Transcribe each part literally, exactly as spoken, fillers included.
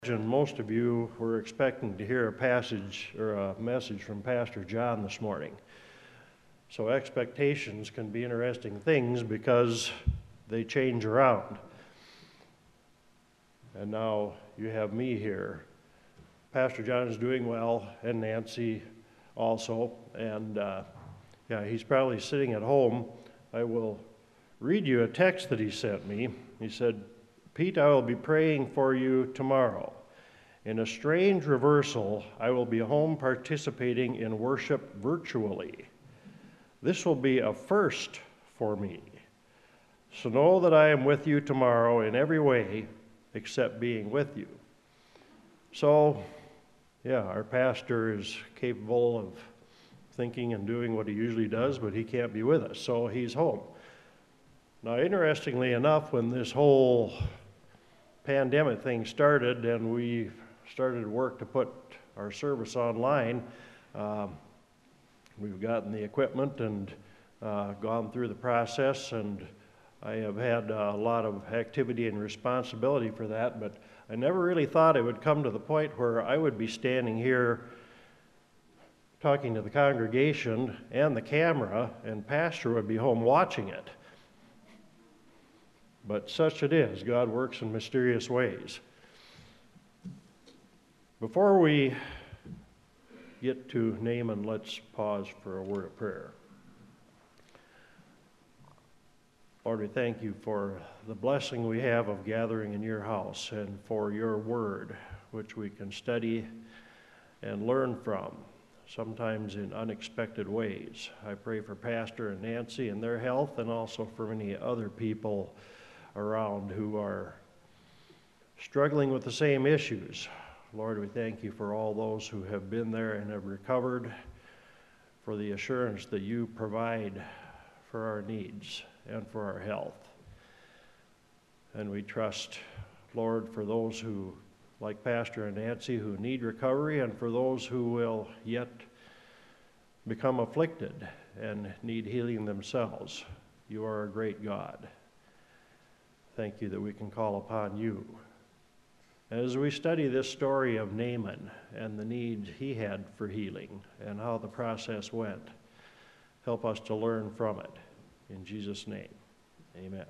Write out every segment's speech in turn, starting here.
And most of you were expecting to hear a passage or a message from Pastor John this morning. So expectations can be interesting things because they change around. And now you have me here. Pastor John is doing well, and Nancy also. And uh, yeah, he's probably sitting at home. I will read you a text that he sent me. He said, "Pete, I will be praying for you tomorrow. In a strange reversal, I will be home participating in worship virtually. This will be a first for me. So know that I am with you tomorrow in every way except being with you." So, yeah, our pastor is capable of thinking and doing what he usually does, but he can't be with us, so he's home. Now, interestingly enough, when this whole pandemic thing started and we started work to put our service online, um, we've gotten the equipment and uh, gone through the process, and I have had a lot of activity and responsibility for that, but I never really thought it would come to the point where I would be standing here talking to the congregation and the camera, and Pastor would be home watching it. But such it is. God works in mysterious ways. Before we get to Naaman, let's pause for a word of prayer. Lord, we thank you for the blessing we have of gathering in your house and for your word, which we can study and learn from, sometimes in unexpected ways. I pray for Pastor and Nancy and their health, and also for many other people around who are struggling with the same issues. Lord, we thank you for all those who have been there and have recovered, for the assurance that you provide for our needs and for our health. And we trust, Lord, for those who, like Pastor and Nancy, who need recovery, and for those who will yet become afflicted and need healing themselves. You are a great God. Thank you that we can call upon you. As we study this story of Naaman and the need he had for healing and how the process went, help us to learn from it. In Jesus' name, amen.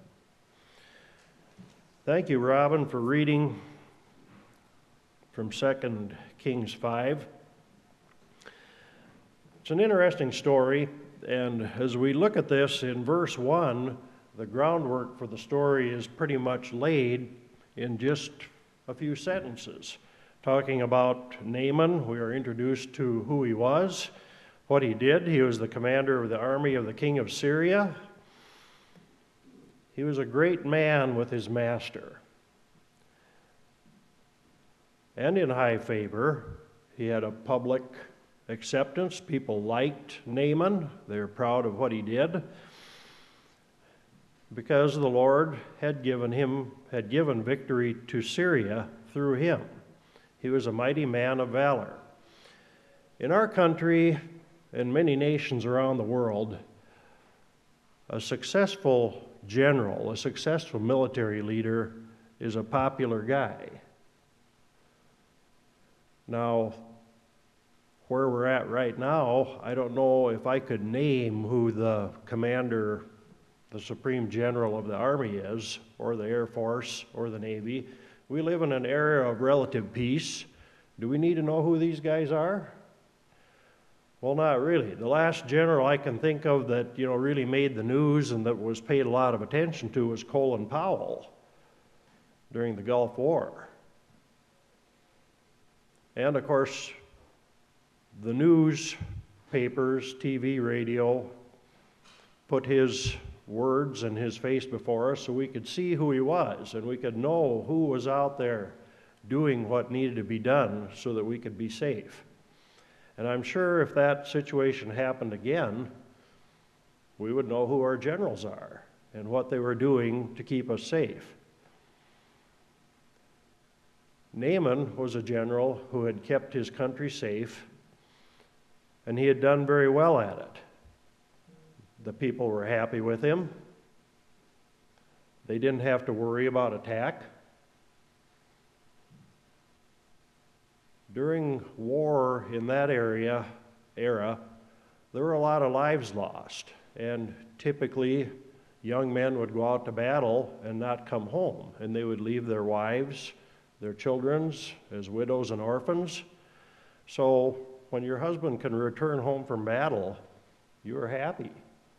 Thank you, Robin, for reading from Second Kings five. It's an interesting story, and as we look at this in verse one, the groundwork for the story is pretty much laid in just a few sentences. Talking about Naaman, we are introduced to who he was, what he did. He was the commander of the army of the king of Syria. He was a great man with his master, and in high favor. He had a public acceptance. People liked Naaman. They were proud of what he did, because the Lord had given him, had given victory to Syria through him. He was a mighty man of valor. In our country and many nations around the world, a successful general, a successful military leader is a popular guy. Now, where we're at right now, I don't know if I could name who the commander, the supreme general of the Army is, or the Air Force, or the Navy. We live in an era of relative peace. Do we need to know who these guys are? Well, not really. The last general I can think of that, you know, really made the news and that was paid a lot of attention to was Colin Powell during the Gulf War. And of course, the newspapers, T V, radio, put his words and his face before us so we could see who he was, and we could know who was out there doing what needed to be done so that we could be safe. And I'm sure if that situation happened again, we would know who our generals are and what they were doing to keep us safe. Naaman was a general who had kept his country safe, and he had done very well at it. The people were happy with him. They didn't have to worry about attack. during war in that area, era, there were a lot of lives lost. And typically, young men would go out to battle and not come home. And they would leave their wives, their children as widows and orphans. So when your husband can return home from battle, you are happy.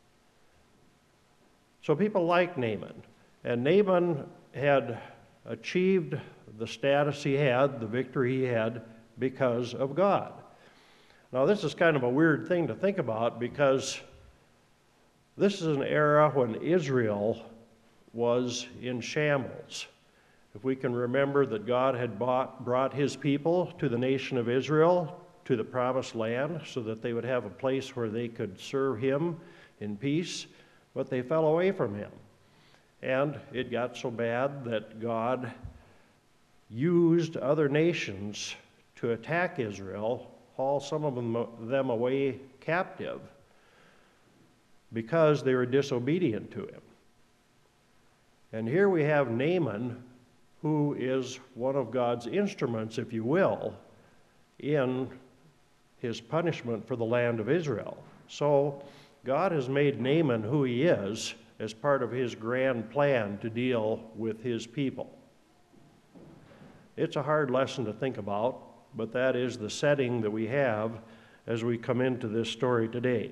So people like Naaman. And Naaman had achieved the status he had, the victory he had, because of God. Now, this is kind of a weird thing to think about because this is an era when Israel was in shambles. If we can remember that God had bought, brought his people to the nation of Israel, to the promised land, so that they would have a place where they could serve him in peace, but they fell away from him. And it got so bad that God used other nations to attack Israel, haul some of them, them away captive, because they were disobedient to him. And here we have Naaman, who is one of God's instruments, if you will, in his punishment for the land of Israel. So God has made Naaman who he is as part of his grand plan to deal with his people. It's a hard lesson to think about, but that is the setting that we have as we come into this story today.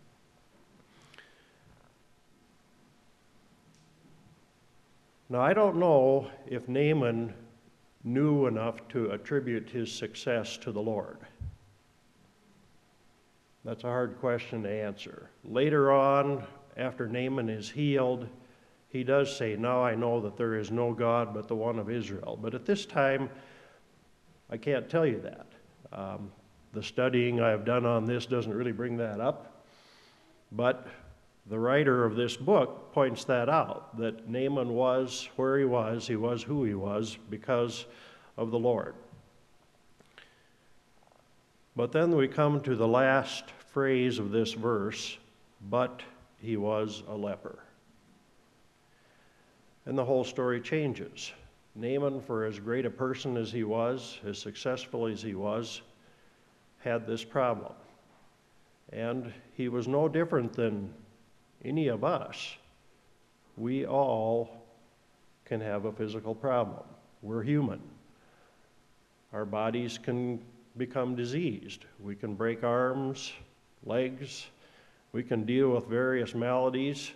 Now, I don't know if Naaman knew enough to attribute his success to the Lord. That's a hard question to answer. Later on, after Naaman is healed, he does say, "Now I know that there is no God but the one of Israel." But at this time, I can't tell you that. Um, the studying I have done on this doesn't really bring that up. But the writer of this book points that out, that Naaman was where he was, he was who he was because of the Lord. But then we come to the last phrase of this verse, "but he was a leper." And the whole story changes. Naaman, for as great a person as he was, as successful as he was, had this problem. And he was no different than any of us. We all can have a physical problem. We're human. Our bodies can become diseased. We can break arms, legs. We can deal with various maladies.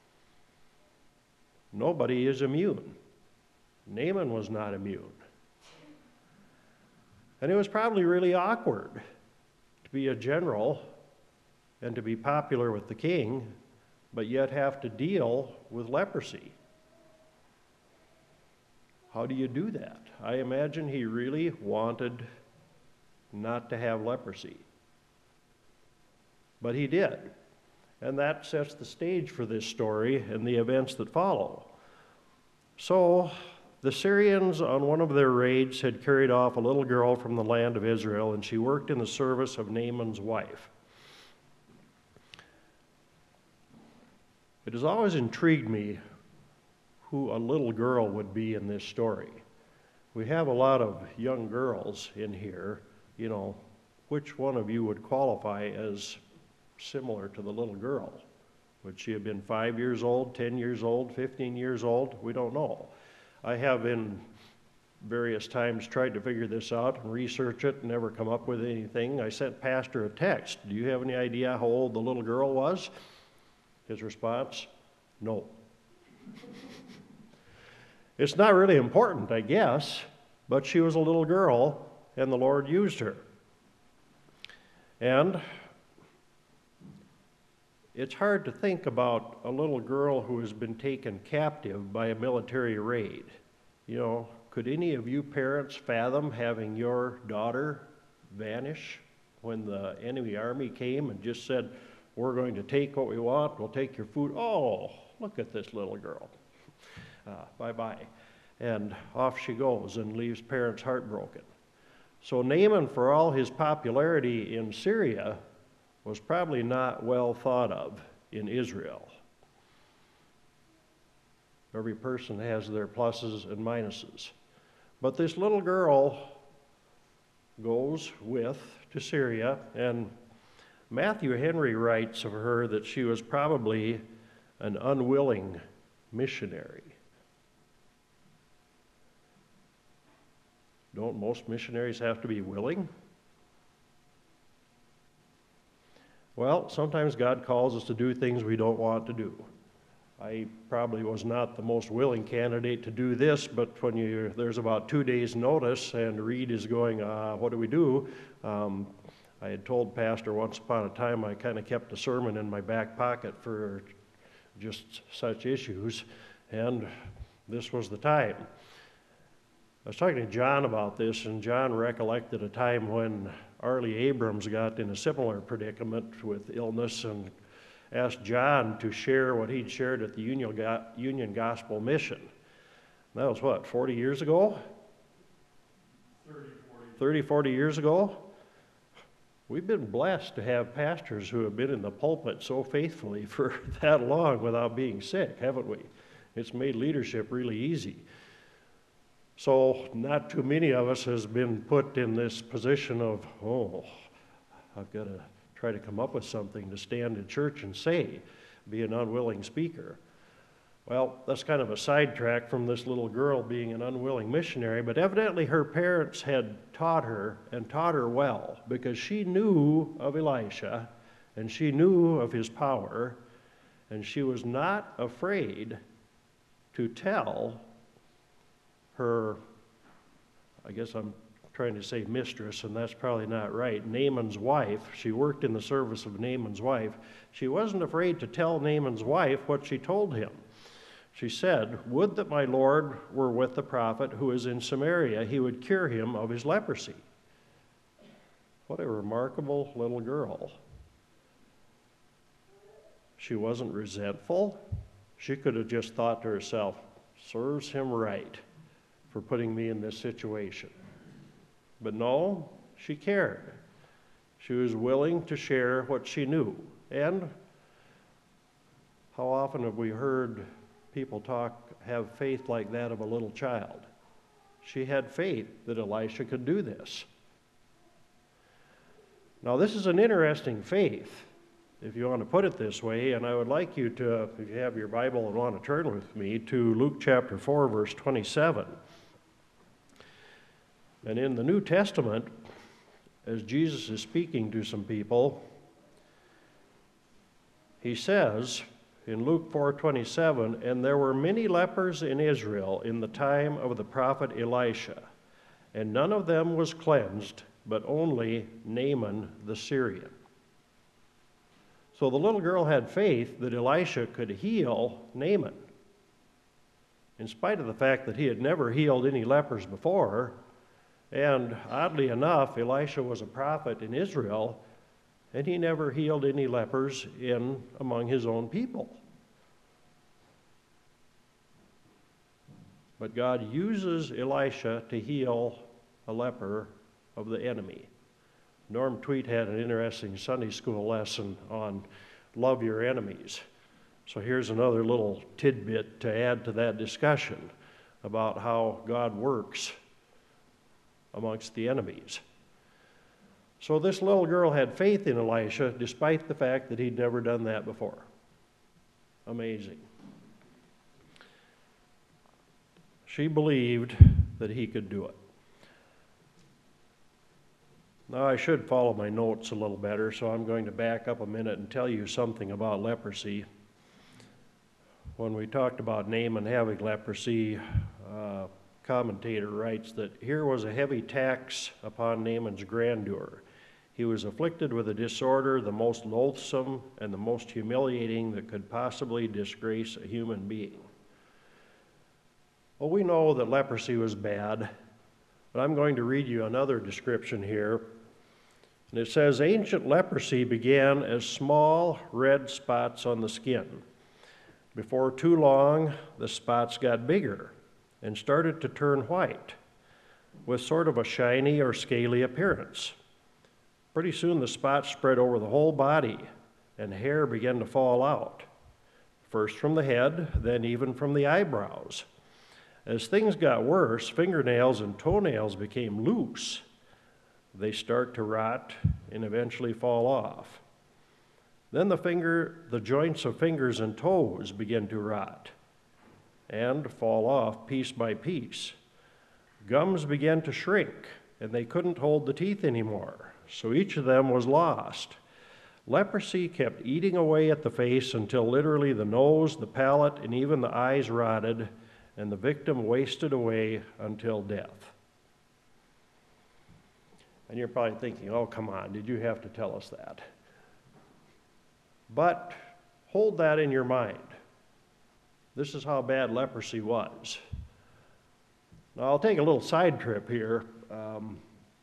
Nobody is immune. Naaman was not immune. And it was probably really awkward to be a general and to be popular with the king, but yet have to deal with leprosy. How do you do that? I imagine he really wanted not to have leprosy. But he did. And that sets the stage for this story and the events that follow. So, the Syrians, on one of their raids, had carried off a little girl from the land of Israel, and she worked in the service of Naaman's wife. It has always intrigued me who a little girl would be in this story. We have a lot of young girls in here. You know, which one of you would qualify as similar to the little girl? Would she have been five years old, ten years old, fifteen years old? We don't know. I have in various times tried to figure this out and research it and never come up with anything. I sent Pastor a text. Do you have any idea how old the little girl was? His response, no. It's not really important, I guess, but she was a little girl and the Lord used her. And it's hard to think about a little girl who has been taken captive by a military raid. You know, could any of you parents fathom having your daughter vanish when the enemy army came and just said, "We're going to take what we want, we'll take your food." Oh, look at this little girl. Uh, bye-bye. And off she goes and leaves parents heartbroken. So Naaman, for all his popularity in Syria, was probably not well thought of in Israel. Every person has their pluses and minuses. But this little girl goes goes with to Syria, and Matthew Henry writes of her that she was probably an unwilling missionary. Don't most missionaries have to be willing? Well, sometimes God calls us to do things we don't want to do. I probably was not the most willing candidate to do this, but when you there's about two days' notice and Reed is going, uh, what do we do? Um, I had told Pastor once upon a time I kind of kept a sermon in my back pocket for just such issues, and this was the time. I was talking to John about this, and John recollected a time when Arlie Abrams got in a similar predicament with illness and asked John to share what he'd shared at the Union, Union Gospel Mission. That was what, forty years ago? thirty, forty. thirty, forty years ago? We've been blessed to have pastors who have been in the pulpit so faithfully for that long without being sick, haven't we? It's made leadership really easy. So not too many of us has been put in this position of, oh, I've got to try to come up with something to stand in church and say, be an unwilling speaker. Well, that's kind of a sidetrack from this little girl being an unwilling missionary, but evidently her parents had taught her, and taught her well, because she knew of Elisha, and she knew of his power, and she was not afraid to tell her, I guess I'm trying to say mistress, and that's probably not right, Naaman's wife. She worked in the service of Naaman's wife. She wasn't afraid to tell Naaman's wife what she told him. She said, "Would that my Lord were with the prophet who is in Samaria, he would cure him of his leprosy." What a remarkable little girl. She wasn't resentful. She could have just thought to herself, serves him right for putting me in this situation. But no, she cared. She was willing to share what she knew. And how often have we heard people talk, have faith like that of a little child? She had faith that Elisha could do this. Now, this is an interesting faith, if you want to put it this way, and I would like you to, if you have your Bible and want to turn with me, to Luke chapter four, verse twenty-seven. And in the New Testament, as Jesus is speaking to some people, he says in Luke four twenty-seven, "And there were many lepers in Israel in the time of the prophet Elisha, and none of them was cleansed, but only Naaman the Syrian." So the little girl had faith that Elisha could heal Naaman. In spite of the fact that he had never healed any lepers before, and oddly enough, Elisha was a prophet in Israel, and he never healed any lepers in among his own people. But God uses Elisha to heal a leper of the enemy. Norm Tweet had an interesting Sunday school lesson on love your enemies. So here's another little tidbit to add to that discussion about how God works amongst the enemies. So this little girl had faith in Elisha despite the fact that he'd never done that before. Amazing. She believed that he could do it. Now I should follow my notes a little better, so I'm going to back up a minute and tell you something about leprosy. When we talked about Naaman having leprosy, uh, commentator writes that here was a heavy tax upon Naaman's grandeur. He was afflicted with a disorder the most loathsome and the most humiliating that could possibly disgrace a human being. Well, we know that leprosy was bad, but I'm going to read you another description here. And it says, "Ancient leprosy began as small red spots on the skin. Before too long, the spots got bigger and started to turn white, with sort of a shiny or scaly appearance. Pretty soon the spots spread over the whole body, and hair began to fall out, first from the head, then even from the eyebrows. As things got worse, fingernails and toenails became loose. they start to rot and eventually fall off. Then the finger, the joints of fingers and toes begin to rot and fall off piece by piece. Gums began to shrink, and they couldn't hold the teeth anymore, so each of them was lost. Leprosy kept eating away at the face until literally the nose, the palate, and even the eyes rotted, and the victim wasted away until death. And you're probably thinking, oh, come on, did you have to tell us that? But hold that in your mind. This is how bad leprosy was. Now, I'll take a little side trip here. Um,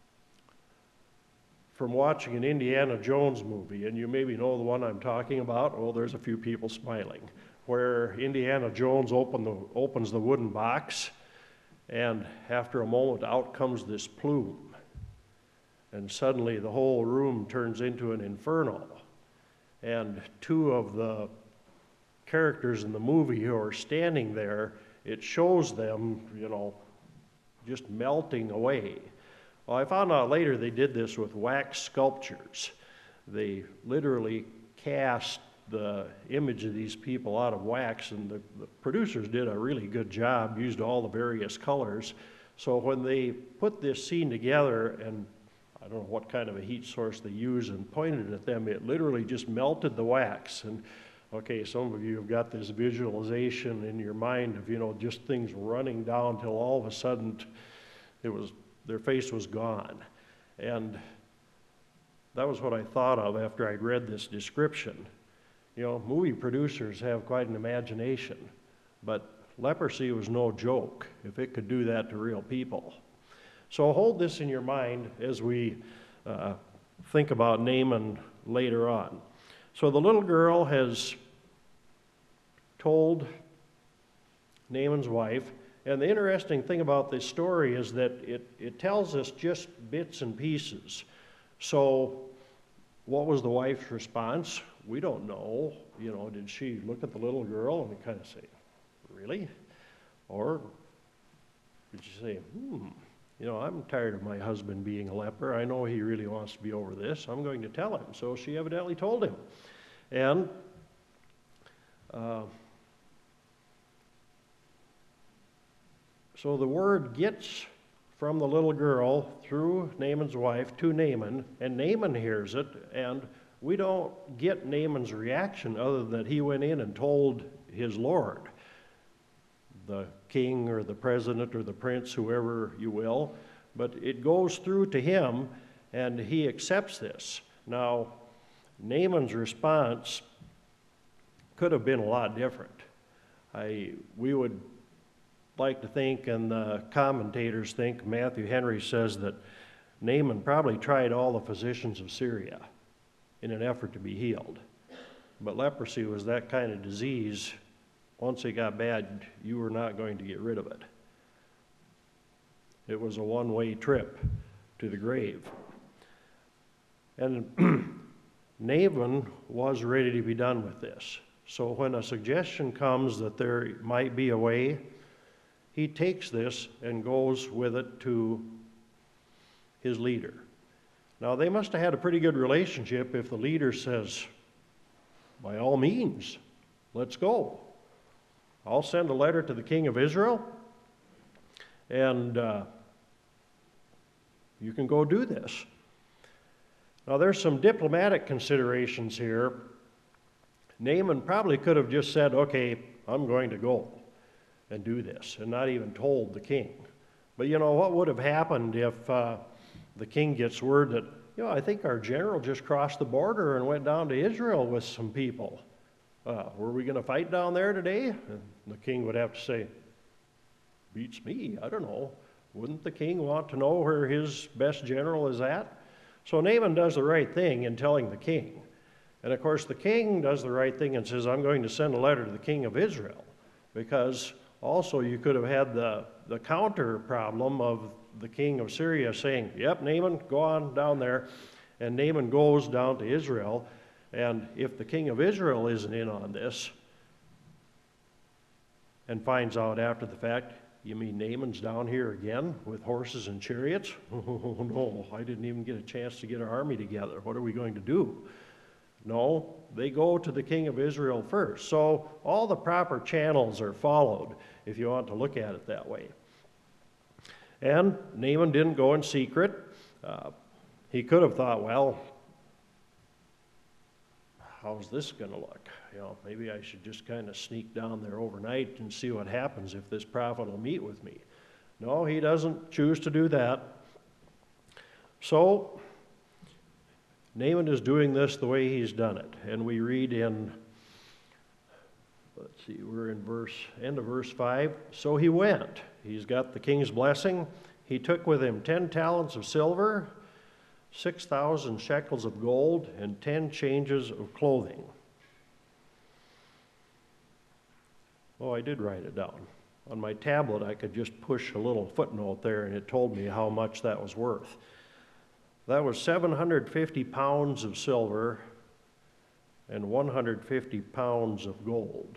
from watching an Indiana Jones movie, and you maybe know the one I'm talking about. Oh, there's a few people smiling. Where Indiana Jones open the, opens the wooden box, and after a moment, out comes this plume. And suddenly the whole room turns into an inferno. And two of the characters in the movie who are standing there, it shows them, you know, just melting away. Well, I found out later they did this with wax sculptures. They literally cast the image of these people out of wax, and the, the producers did a really good job, used all the various colors. So when they put this scene together, and I don't know what kind of a heat source they used, and pointed at them, it literally just melted the wax. And okay, some of you have got this visualization in your mind of, you know, just things running down till all of a sudden it was, their face was gone. And that was what I thought of after I'd read this description. You know, movie producers have quite an imagination, but leprosy was no joke if it could do that to real people. So hold this in your mind as we uh, think about Naaman later on. So the little girl has told Naaman's wife, and the interesting thing about this story is that it, it tells us just bits and pieces. So what was the wife's response? We don't know. You know, did she look at the little girl and kind of say, really? Or did she say, hmm, you know, I'm tired of my husband being a leper. I know he really wants to be over this. I'm going to tell him. So she evidently told him. And uh, so the word gets from the little girl through Naaman's wife to Naaman, and Naaman hears it, and we don't get Naaman's reaction other than that he went in and told his Lord, the king or the president or the prince, whoever you will, but it goes through to him, and he accepts this. Now, Naaman's response could have been a lot different. I, we would like to think, and the commentators think, Matthew Henry says that Naaman probably tried all the physicians of Syria in an effort to be healed. But leprosy was that kind of disease. Once it got bad, you were not going to get rid of it. It was a one-way trip to the grave. And Naaman was ready to be done with this. So when a suggestion comes that there might be a way, he takes this and goes with it to his leader. Now, they must have had a pretty good relationship if the leader says, by all means, let's go. I'll send a letter to the king of Israel, and uh, you can go do this. Now, there's some diplomatic considerations here. Naaman probably could have just said, okay, I'm going to go and do this, and not even told the king. But you know, what would have happened if uh, the king gets word that, you know, I think our general just crossed the border and went down to Israel with some people. Uh, were we going to fight down there today? And the king would have to say, beats me, I don't know. Wouldn't the king want to know where his best general is at? So Naaman does the right thing in telling the king. And of course, the king does the right thing and says, I'm going to send a letter to the king of Israel, because also you could have had the, the counter problem of the king of Syria saying, yep, Naaman, go on down there. And Naaman goes down to Israel. And if the king of Israel isn't in on this and finds out after the fact, You mean Naaman's down here again with horses and chariots? Oh, no, I didn't even get a chance to get our army together. What are we going to do? No, they go to the king of Israel first. So all the proper channels are followed, if you want to look at it that way. And Naaman didn't go in secret. Uh, he could have thought, well, how's this going to look? You know, maybe I should just kind of sneak down there overnight and see what happens if this prophet will meet with me. No, he doesn't choose to do that. So Naaman is doing this the way he's done it. And we read in, let's see, we're in verse, end of verse five. So he went. He's got the king's blessing. He took with him ten talents of silver, six thousand shekels of gold, and ten changes of clothing. Oh, I did write it down. On my tablet, I could just push a little footnote there, and it told me how much that was worth. That was seven hundred fifty pounds of silver and one hundred fifty pounds of gold.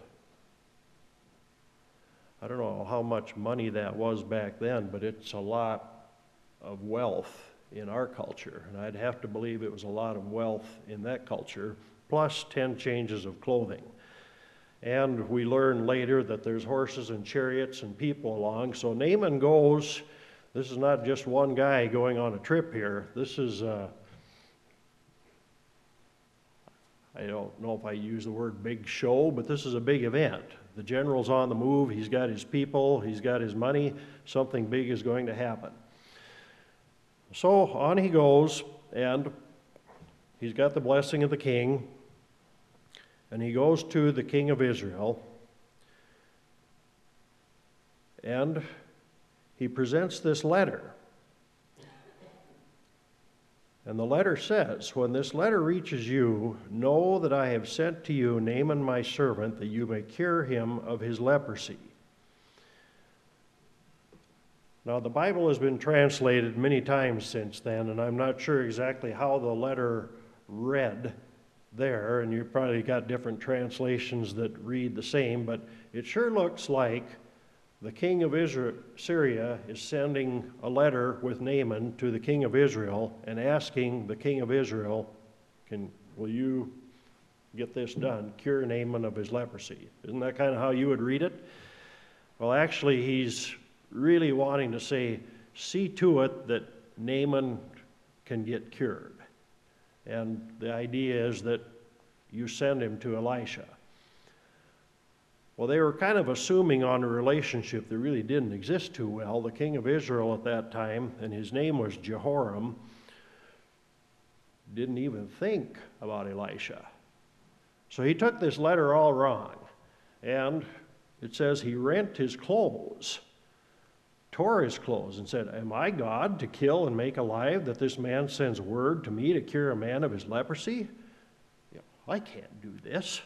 I don't know how much money that was back then, but it's a lot of wealth in our culture, and I'd have to believe it was a lot of wealth in that culture, plus ten changes of clothing. And we learn later that there's horses and chariots and people along. So Naaman goes, this is not just one guy going on a trip here. This is, uh, I don't know if I use the word big show, but this is a big event. The general's on the move. He's got his people. He's got his money. Something big is going to happen. So on he goes, and he's got the blessing of the king. And he goes to the king of Israel, and he presents this letter. And the letter says, when this letter reaches you, know that I have sent to you Naaman my servant, that you may cure him of his leprosy. Now, the Bible has been translated many times since then, and I'm not sure exactly how the letter read there, and you've probably got different translations that read the same, but it sure looks like the king of Israel, Syria is sending a letter with Naaman to the king of Israel and asking the king of Israel, "Can will you get this done, cure Naaman of his leprosy?" Isn't that kind of how you would read it? Well, actually, he's really wanting to say, see to it that Naaman can get cured. And the idea is that you send him to Elisha. Well, they were kind of assuming on a relationship that really didn't exist too well. The king of Israel at that time, and his name was Jehoram, didn't even think about Elisha. So he took this letter all wrong. And it says he rent his clothes, tore his clothes, and said, "Am I God to kill and make alive that this man sends word to me to cure a man of his leprosy? You know, I can't do this."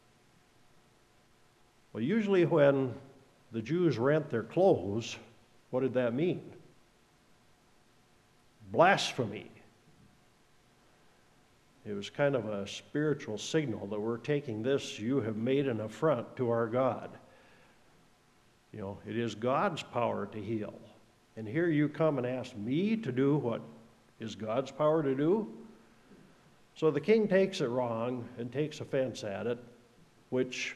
Well, usually when the Jews rent their clothes, what did that mean? Blasphemy. It was kind of a spiritual signal that we're taking this, you have made an affront to our God. You know, it is God's power to heal. And here you come and ask me to do what is God's power to do? So the king takes it wrong and takes offense at it, which,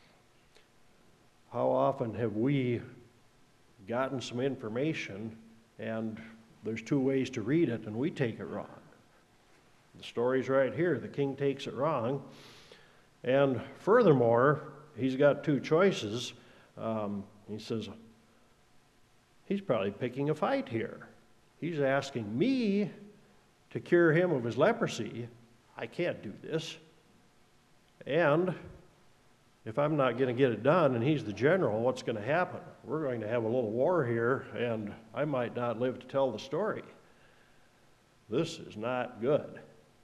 how often have we gotten some information and there's two ways to read it and we take it wrong? The story's right here. The king takes it wrong. And furthermore, he's got two choices. Um, he says, he's probably picking a fight here. He's asking me to cure him of his leprosy. I can't do this. And if I'm not going to get it done and he's the general, what's going to happen? We're going to have a little war here, and I might not live to tell the story. This is not good.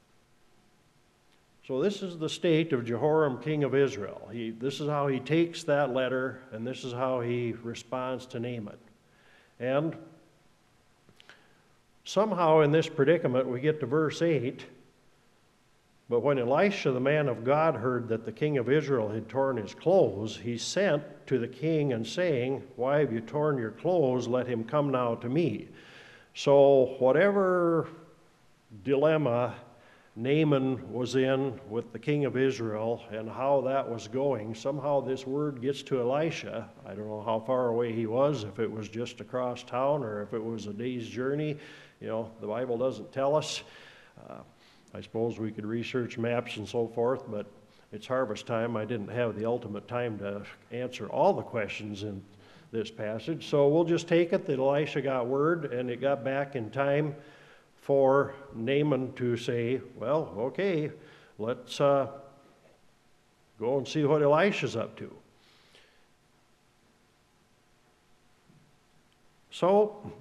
So this is the state of Jehoram, king of Israel. He, this is how he takes that letter, and this is how he responds to Naaman. And somehow in this predicament, we get to verse eight. But when Elisha, the man of God, heard that the king of Israel had torn his clothes, he sent to the king and saying, "Why have you torn your clothes? Let him come now to me." So whatever dilemma Naaman was in with the king of Israel and how that was going, somehow this word gets to Elisha. I don't know how far away he was, if it was just across town or if it was a day's journey. You know, the Bible doesn't tell us. Uh, I suppose we could research maps and so forth, but it's harvest time. I didn't have the ultimate time to answer all the questions in this passage. So we'll just take it that Elisha got word and it got back in time for Naaman to say, well, okay, let's uh, go and see what Elisha's up to. So,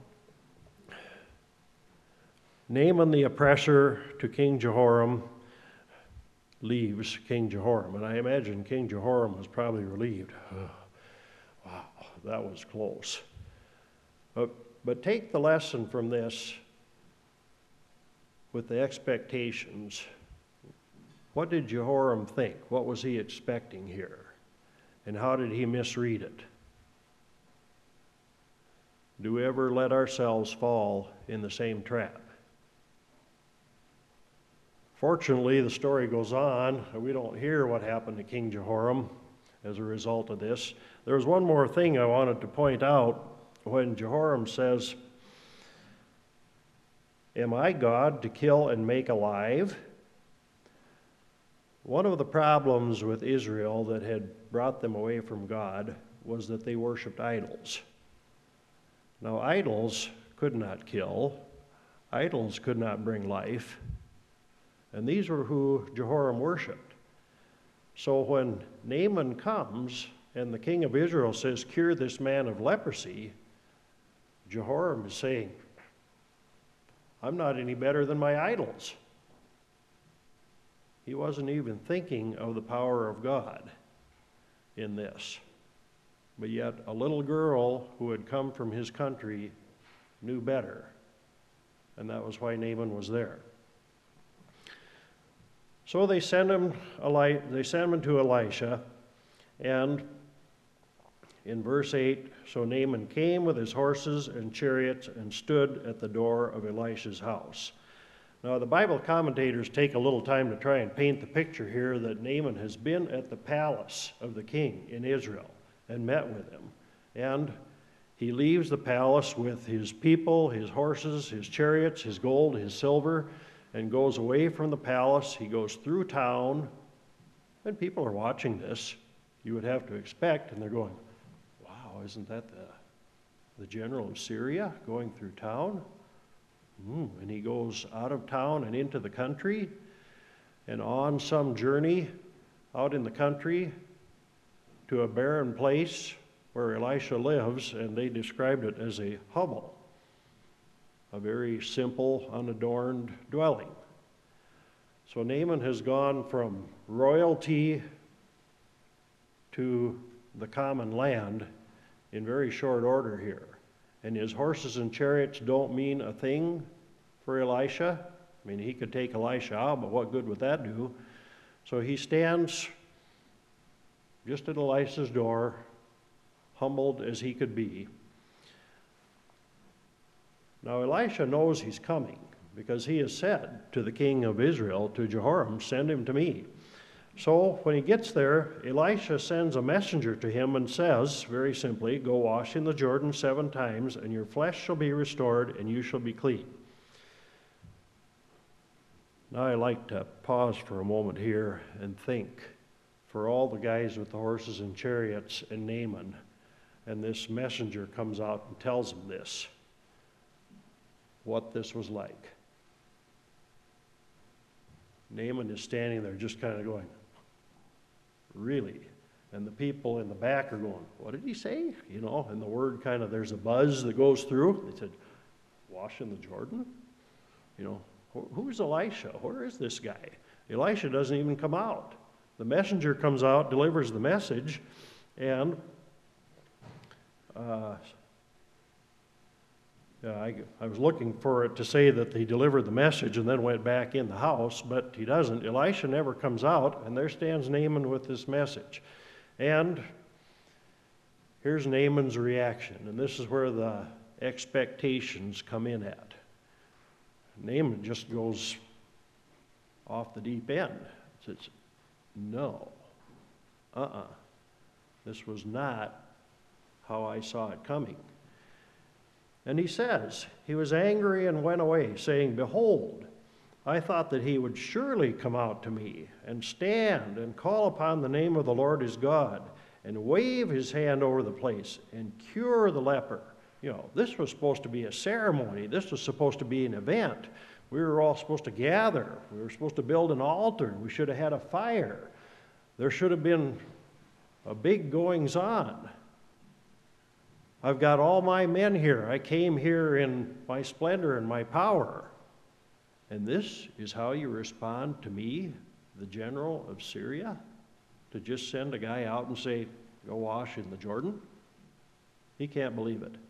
Naaman the oppressor to King Jehoram leaves King Jehoram. And I imagine King Jehoram was probably relieved. Oh, wow, that was close. But, but take the lesson from this with the expectations. What did Jehoram think? What was he expecting here? And how did he misread it? Do we ever let ourselves fall in the same trap? Fortunately, the story goes on, and we don't hear what happened to King Jehoram as a result of this. There was one more thing I wanted to point out when Jehoram says, "Am I God to kill and make alive?" One of the problems with Israel that had brought them away from God was that they worshiped idols. Now, idols could not kill. Idols could not bring life. And these were who Jehoram worshiped. So when Naaman comes and the king of Israel says, "Cure this man of leprosy," Jehoram is saying, "I'm not any better than my idols." He wasn't even thinking of the power of God in this. But yet a little girl who had come from his country knew better. And that was why Naaman was there. So they send him, they send him to Elisha, and in verse eight, so Naaman came with his horses and chariots and stood at the door of Elisha's house. Now the Bible commentators take a little time to try and paint the picture here that Naaman has been at the palace of the king in Israel and met with him. And he leaves the palace with his people, his horses, his chariots, his gold, his silver, and goes away from the palace. He goes through town, and people are watching this. You would have to expect, and they're going, "Wow, isn't that the, the general of Syria going through town?" Mm. And he goes out of town and into the country, and on some journey out in the country to a barren place where Elisha lives, and they described it as a hovel. A very simple, unadorned dwelling. So Naaman has gone from royalty to the common land in very short order here. And his horses and chariots don't mean a thing for Elisha. I mean, he could take Elisha out, but what good would that do? So he stands just at Elisha's door, humbled as he could be. Now Elisha knows he's coming because he has said to the king of Israel, to Jehoram, "Send him to me." So when he gets there, Elisha sends a messenger to him and says, very simply, "Go wash in the Jordan seven times, and your flesh shall be restored, and you shall be clean." Now I like to pause for a moment here and think for all the guys with the horses and chariots and Naaman, and this messenger comes out and tells them this, what this was like. Naaman is standing there just kind of going, "Really?" And the people in the back are going, "What did he say?" You know, and the word kind of, there's a buzz that goes through. They said, "Wash in the Jordan?" You know, who's Elisha? Where is this guy? Elisha doesn't even come out. The messenger comes out, delivers the message, and uh, Uh, I, I was looking for it to say that he delivered the message and then went back in the house, but he doesn't. Elisha never comes out, and there stands Naaman with this message. And here's Naaman's reaction, and this is where the expectations come in at. Naaman just goes off the deep end. Says, no, uh-uh, this was not how I saw it coming. And he says, he was angry and went away, saying, behold, I thought that he would surely come out to me and stand and call upon the name of the Lord his God and wave his hand over the place and cure the leper. You know, this was supposed to be a ceremony. This was supposed to be an event. We were all supposed to gather. We were supposed to build an altar. We should have had a fire. There should have been a big goings-on. I've got all my men here. I came here in my splendor and my power. And this is how you respond to me, the general of Syria? To just send a guy out and say, go wash in the Jordan? He can't believe it.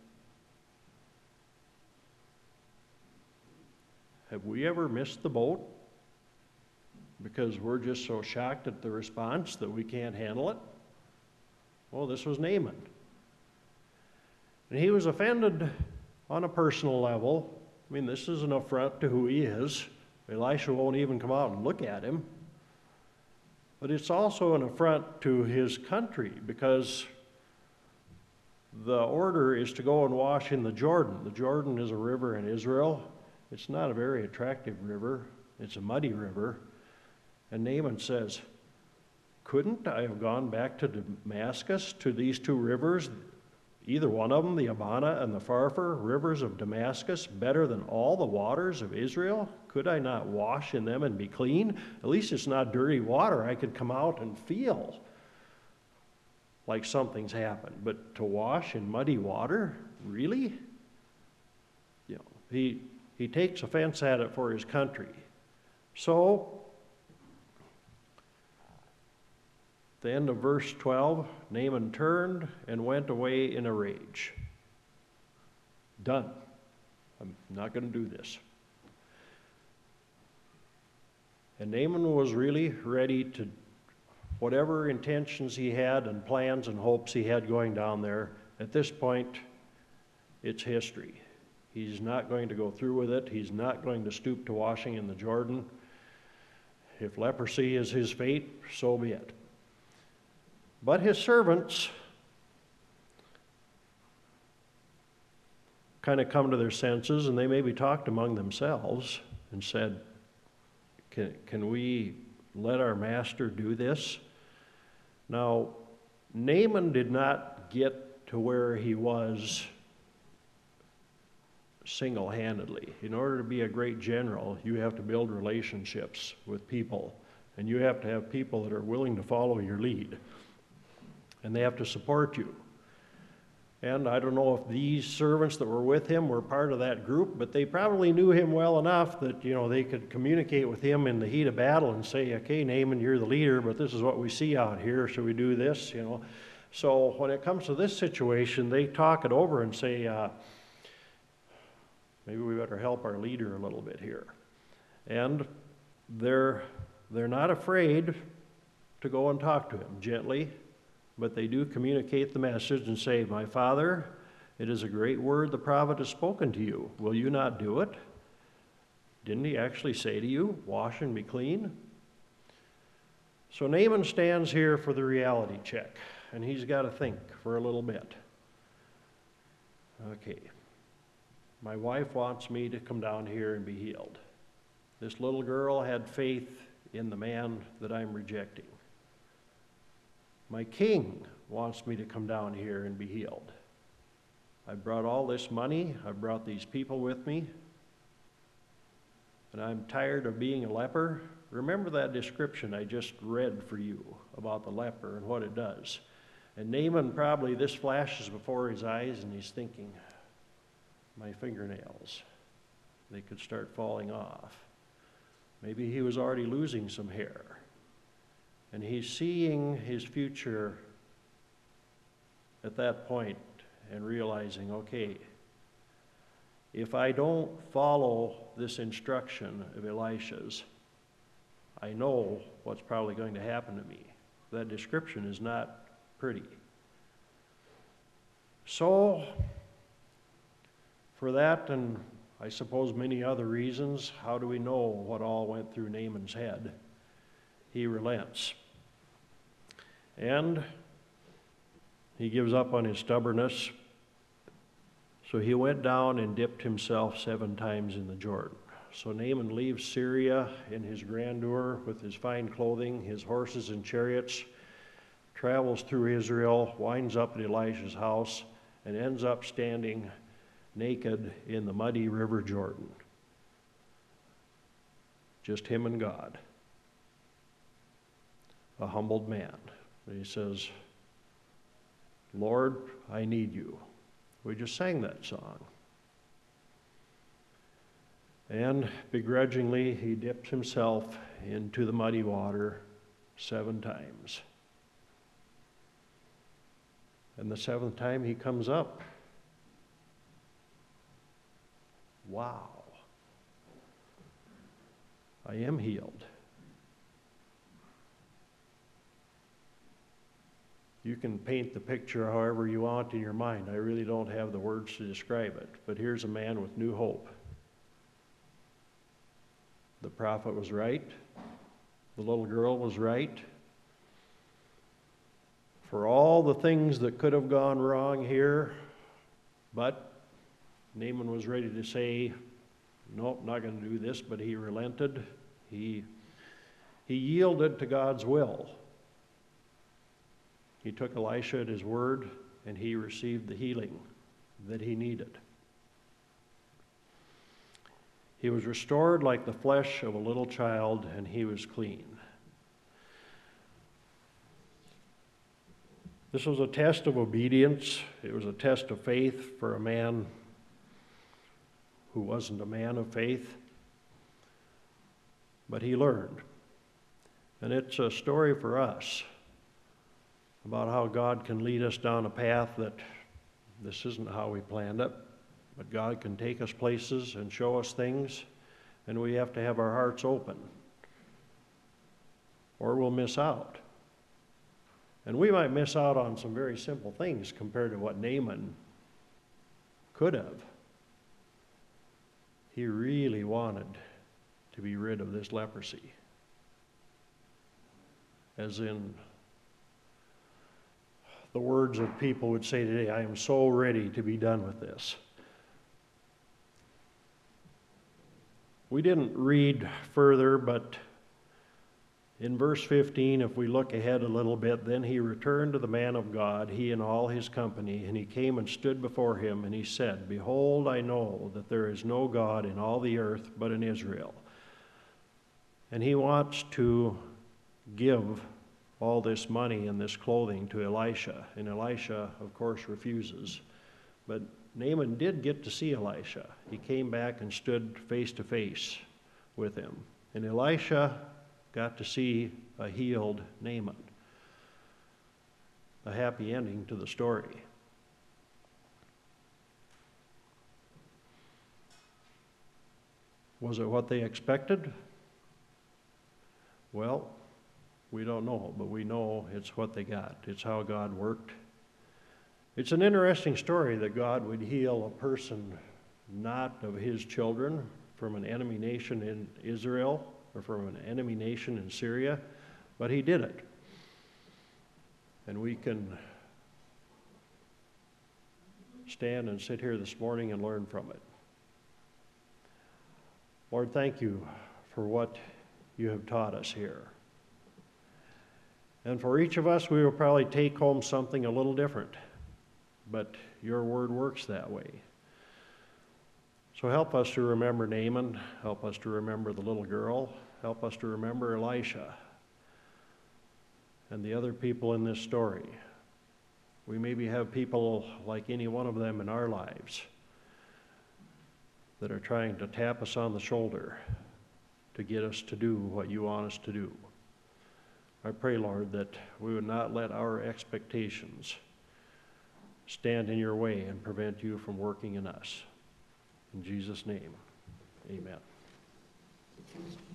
Have we ever missed the boat because we're just so shocked at the response that we can't handle it? Well, this was Naaman. And he was offended on a personal level. I mean, this is an affront to who he is. Elisha won't even come out and look at him. But it's also an affront to his country, because the order is to go and wash in the Jordan. The Jordan is a river in Israel. It's not a very attractive river. It's a muddy river. And Naaman says, couldn't I have gone back to Damascus, to these two rivers, either one of them, the Abana and the Pharpar, rivers of Damascus, better than all the waters of Israel? Could I not wash in them and be clean? At least it's not dirty water. I could come out and feel like something's happened. But to wash in muddy water, really? You know, he, he takes offense at it for his country. So, the end of verse twelve, Naaman turned and went away in a rage. Done. I'm not going to do this. And Naaman was really ready to, whatever intentions he had and plans and hopes he had going down there, at this point, it's history. He's not going to go through with it. He's not going to stoop to washing in the Jordan. If leprosy is his fate, so be it. But his servants kind of come to their senses, and they maybe talked among themselves and said, can, can we let our master do this? Now, Naaman did not get to where he was single-handedly. In order to be a great general, you have to build relationships with people, and you have to have people that are willing to follow your lead. And they have to support you. And I don't know if these servants that were with him were part of that group, but they probably knew him well enough that, you know, they could communicate with him in the heat of battle and say, okay, Naaman, you're the leader, but this is what we see out here. Should we do this? You know. So when it comes to this situation, they talk it over and say, uh, maybe we better help our leader a little bit here. And they're, they're not afraid to go and talk to him gently. But they do communicate the message and say, my father, it is a great word the prophet has spoken to you. Will you not do it? Didn't he actually say to you, wash and be clean? So Naaman stands here for the reality check, and he's got to think for a little bit. Okay, my wife wants me to come down here and be healed. This little girl had faith in the man that I'm rejecting. My king wants me to come down here and be healed. I brought all this money. I brought these people with me. And I'm tired of being a leper. Remember that description I just read for you about the leper and what it does. And Naaman, probably this flashes before his eyes, and he's thinking, my fingernails, they could start falling off. Maybe he was already losing some hair. And he's seeing his future at that point and realizing, okay, if I don't follow this instruction of Elisha's, I know what's probably going to happen to me. That description is not pretty. So, for that, and I suppose many other reasons, how do we know what all went through Naaman's head? He relents. And he gives up on his stubbornness. So he went down and dipped himself seven times in the Jordan. So Naaman leaves Syria in his grandeur with his fine clothing, his horses and chariots, travels through Israel, winds up at Elisha's house, and ends up standing naked in the muddy river Jordan. Just him and God. A humbled man. And he says, Lord, I need you. We just sang that song. And begrudgingly, he dips himself into the muddy water seven times. And the seventh time he comes up. Wow. I am healed. You can paint the picture however you want in your mind. I really don't have the words to describe it. But here's a man with new hope. The prophet was right. The little girl was right. For all the things that could have gone wrong here, but Naaman was ready to say, nope, not going to do this, but he relented. He, he yielded to God's will. He took Elisha at his word, and he received the healing that he needed. He was restored like the flesh of a little child, and he was clean. This was a test of obedience. It was a test of faith for a man who wasn't a man of faith. But he learned. And it's a story for us about how God can lead us down a path that this isn't how we planned it, but God can take us places and show us things, and we have to have our hearts open, or we'll miss out. And we might miss out on some very simple things compared to what Naaman could have. He really wanted to be rid of this leprosy. As in, the words of people would say today, I am so ready to be done with this. We didn't read further, but in verse fifteen, if we look ahead a little bit, then he returned to the man of God, he and all his company, and he came and stood before him, and he said, Behold, I know that there is no God in all the earth but in Israel. And he wants to give all this money and this clothing to Elisha, and Elisha, of course, refuses. But Naaman did get to see Elisha. He came back and stood face to face with him. And Elisha got to see a healed Naaman. A happy ending to the story. Was it what they expected? Well, we don't know, but we know it's what they got. It's how God worked. It's an interesting story that God would heal a person not of his children from an enemy nation in Israel or from an enemy nation in Syria, but he did it. And we can stand and sit here this morning and learn from it. Lord, thank you for what you have taught us here. And for each of us, we will probably take home something a little different, but your word works that way. So help us to remember Naaman, help us to remember the little girl, help us to remember Elisha and the other people in this story. We maybe have people like any one of them in our lives that are trying to tap us on the shoulder to get us to do what you want us to do. I pray, Lord, that we would not let our expectations stand in your way and prevent you from working in us. In Jesus' name, amen.